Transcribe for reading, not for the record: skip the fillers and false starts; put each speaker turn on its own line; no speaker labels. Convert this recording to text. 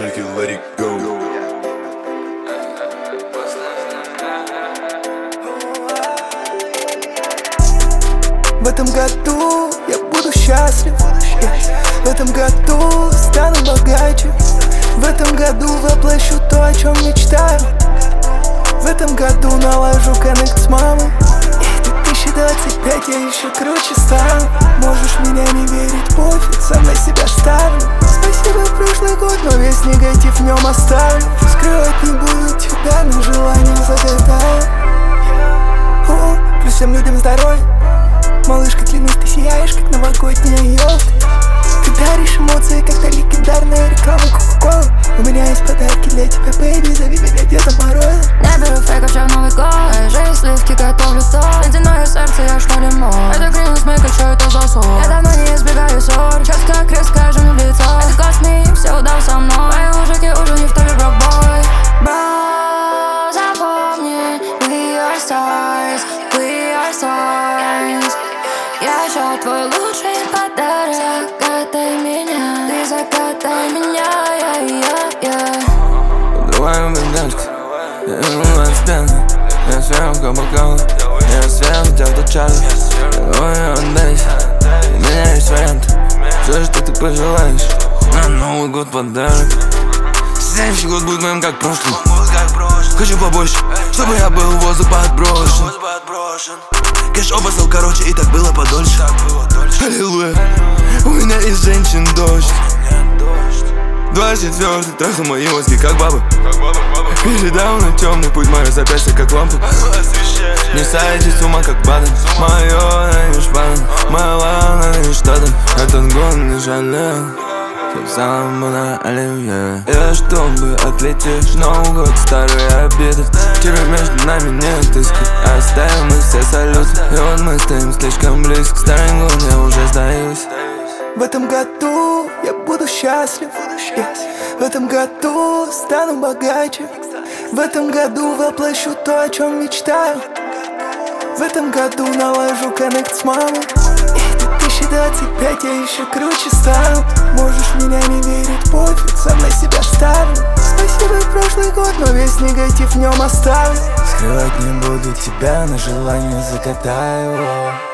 shake it, let it go.
В этом году я буду счастлив, в этом году стану богаче, в этом году воплощу то, о чем мечтаю, в этом году наложу коннект с мамой. И 2025 я еще круче стану. Можешь меня не верить, пофиг, сам на себя ставлю. Спасибо прошлый год, но весь негатив в нем оставлю. Скрывать не буду тебя, но желание загадаю. Плюс всем людям здоровья. Малышка, клянусь, ты сияешь, как новогодняя елка. Ты даришь эмоции, как-то легендарная реклама Кока-Колы. У меня есть подарки для тебя, бэйби, зови меня Дедом Морозом.
Не беру фейков, я в Новый год. Жизнь сливки, готовлю то. Ледяное сердце, я что лимон. Это гринус, мейка, что это за сон? Я давно не избегаю ссор. Четко, крест, скажем в лицо. Это космик, все удал со мной. Мои мужики уже не в тобе, брок-бой. Бро, запомни, we are stars, we are stars. Я еще твой лучший подарок. Катай меня, ты закатай меня,
Подуваю беседки, я вернулась в пену. Я съемка бокала, я съем где-то час. Ой, отдайся, у меня есть вариант. Все, что ты пожелаешь, на Новый год подарок. Следующий год будет моим как прошлый. Хочу побольше, чтобы я был в воздух подброшен. Кэш обоссал, короче, и так было подольше. Аллилуйя, у меня из женщин дождь. 24-й трахал мои мозги, как баба. Передал на темный путь, мое запястье, как лампа. Не сойдись с ума, как Баден. Мое на шпан, моя лана на штатах. Этот год не жалел. Сам на оливье. Я чтобы отлетишь, Новый год, старые обиды. Теперь между нами нет иски. Оставим мы все салюты. И вот мы стоим слишком близко. Старый год, я уже сдаюсь.
В этом году я буду счастлив, в этом году стану богаче, в этом году воплощу то, о чем мечтаю, в этом году наложу коннект с мамой. И 2025 я еще круче стану. Можешь меня не верить, пофиг, сам на себя ставлю. Спасибо прошлый год, но весь негатив в нем оставлю.
Скрывать не буду тебя, но желание закатаю.